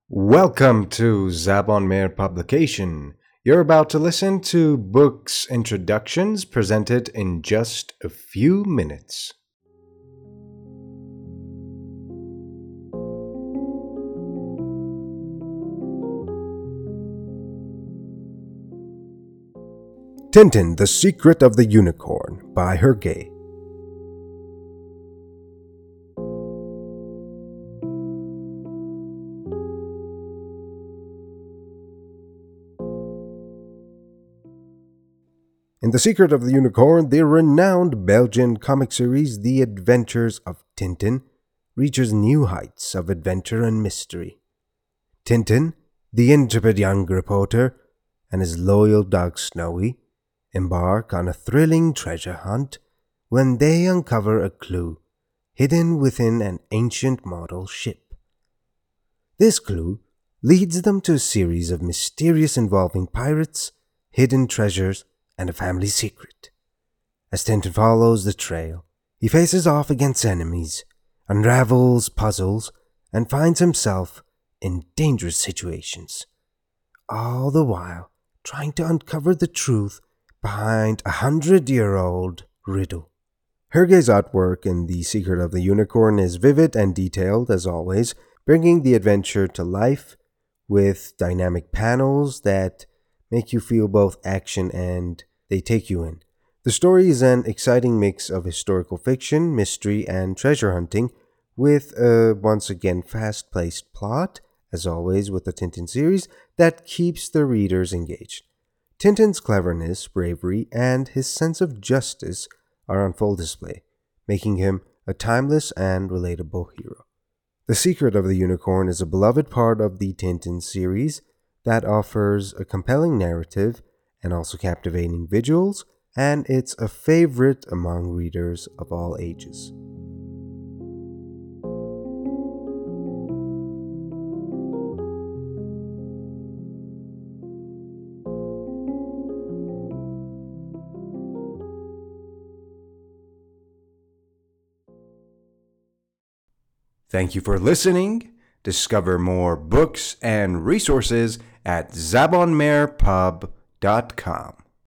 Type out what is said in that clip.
Welcome to Zabon Meir Publication. You're about to listen to books introductions presented in just a few minutes. Tintin, The Secret of the Unicorn by Hergé. In The Secret of the Unicorn, the renowned Belgian comic series The Adventures of Tintin reaches new heights of adventure and mystery. Tintin, the intrepid young reporter, and his loyal dog Snowy embark on a thrilling treasure hunt when they uncover a clue hidden within an ancient model ship. This clue leads them to a series of mysterious involving pirates, hidden treasures, and a family secret. As Tintin follows the trail, he faces off against enemies, unravels puzzles, and finds himself in dangerous situations, all the while trying to uncover the truth behind a 100-year-old riddle. Hergé's artwork in The Secret of the Unicorn is vivid and detailed as always, bringing the adventure to life with dynamic panels that make you feel both action and they take you in. The story is an exciting mix of historical fiction, mystery, and treasure hunting, with a once again fast-paced plot, as always with the Tintin series, that keeps the readers engaged. Tintin's cleverness, bravery, and his sense of justice are on full display, making him a timeless and relatable hero. The Secret of the Unicorn is a beloved part of the Tintin series that offers a compelling narrative and also captivating visuals, and it's a favorite among readers of all ages. Thank you for listening. Discover more books and resources at zabonmeirpub.com.